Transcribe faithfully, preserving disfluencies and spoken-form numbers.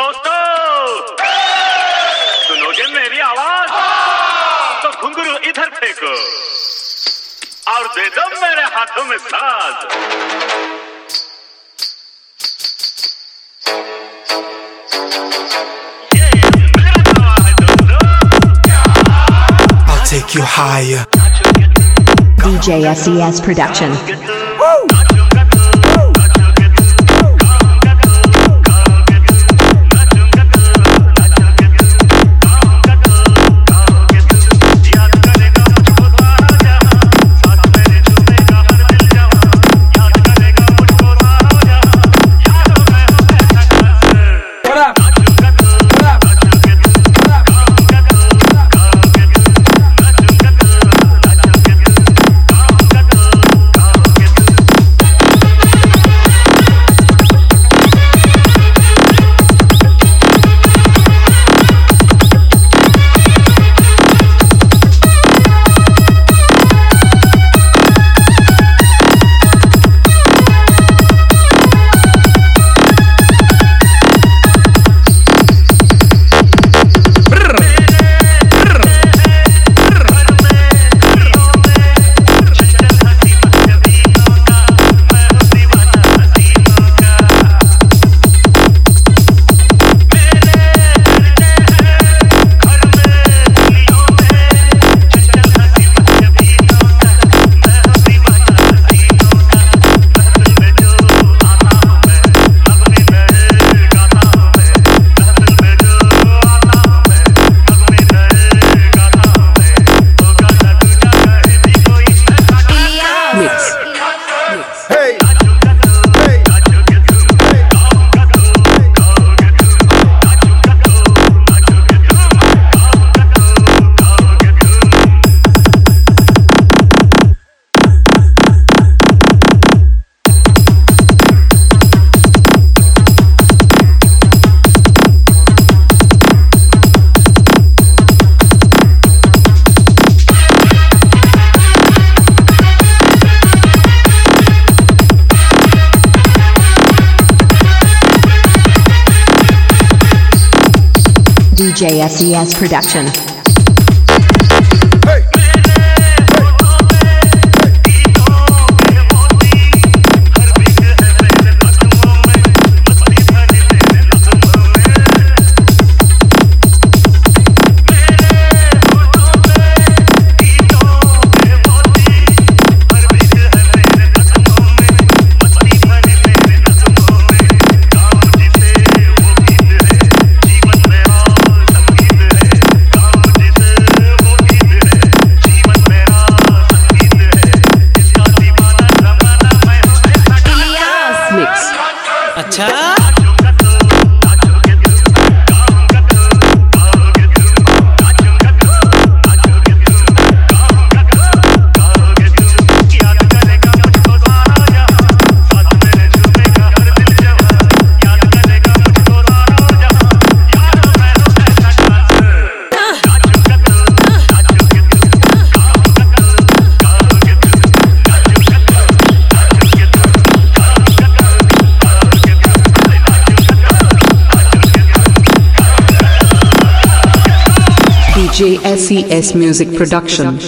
दोस्तों सुनोगे मेरी आवाज तो घुंघरू इधर फेंको और दे दो मेरे हाथों में साज। I'll take you higher. D J S E S Production. Woo! D J S E S Production. अच्छा D J S E S Music Production.